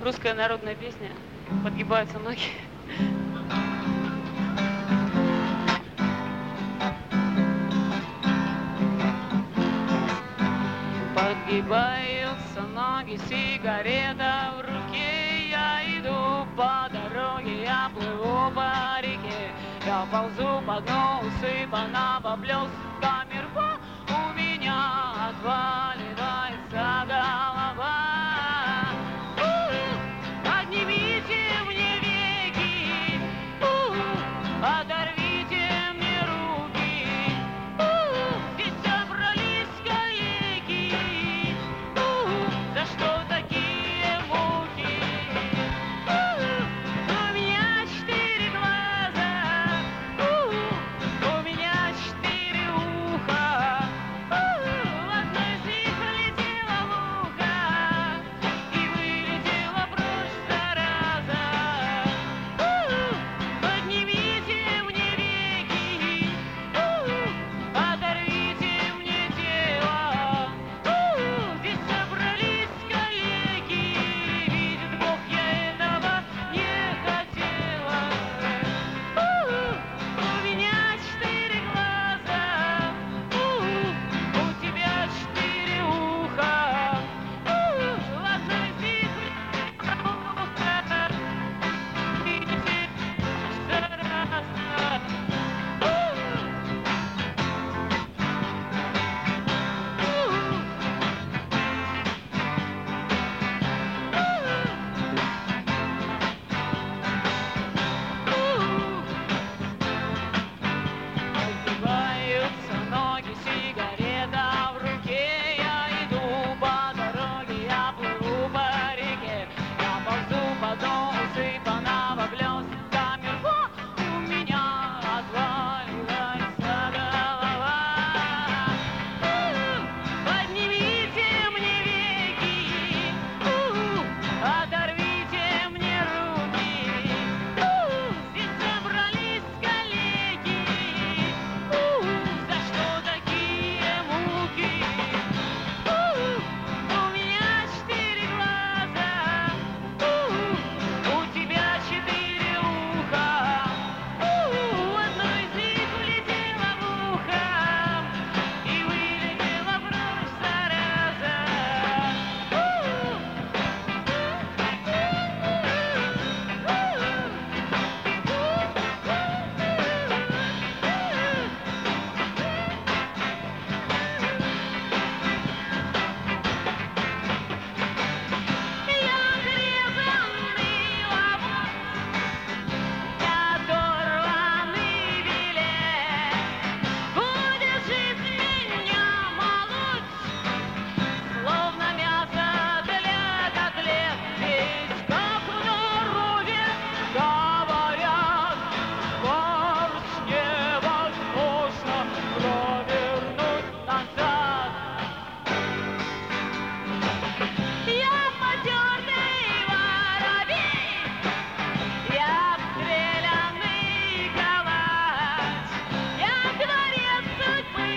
Русская народная песня. Подгибаются ноги. Подгибаются ноги, сигарета в руке. Я иду по дороге, я плыву по реке. Я ползу по дну, усыпана поблесками рва. У меня отваливается голова. Поднимите мне веки, оторвите мне руки. Здесь собрались коллеги. За что такие муки? У меня 4 глаза, у меня 4 уха. В одно из них влетела муха и вылетела прочь зараза. Поднимите мне веки, оторвите мне тело. Здесь собрались коллеги. Видит Бог, я этого не хотела. У меня 4 глаза, у тебя 4 уха. В одной из них подгибаются ноги, сигарета в руке. Я иду по дороге, я плыву по реке. Я ползу по дну, усыпана поблесками рва. У меня отваливается голова. Поднимите мне веки, оторвите мне руки. Здесь собрались коллеги. За что такие муки? У меня 4 глаза, у тебя 4 уха. В одно из них влетела муха и вылетела прочь зараза. Я грязный ломоть, я оторванный билет. Будет жизнь меня молоть, словно мясо для котлет. Ведь как в народе говорят, скорость невозможно провернуть назад. Я потертый воробей, я обстрелянный калач. Я творец судьбы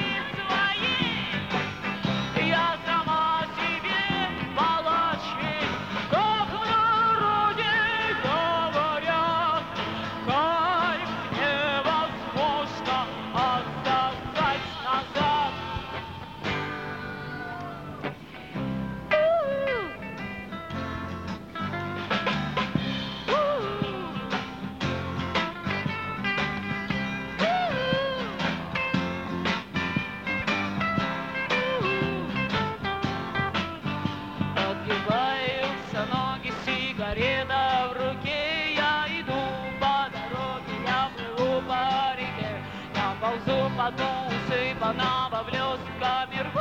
своей, я сама себе палач. Ведь как в народе говорят, кайф невозможно отсосать назад. Подгибаются ноги, сигарета в руке. Я иду по дороге, я плыву по реке. Я ползу по дну, усыпана поблесками рва.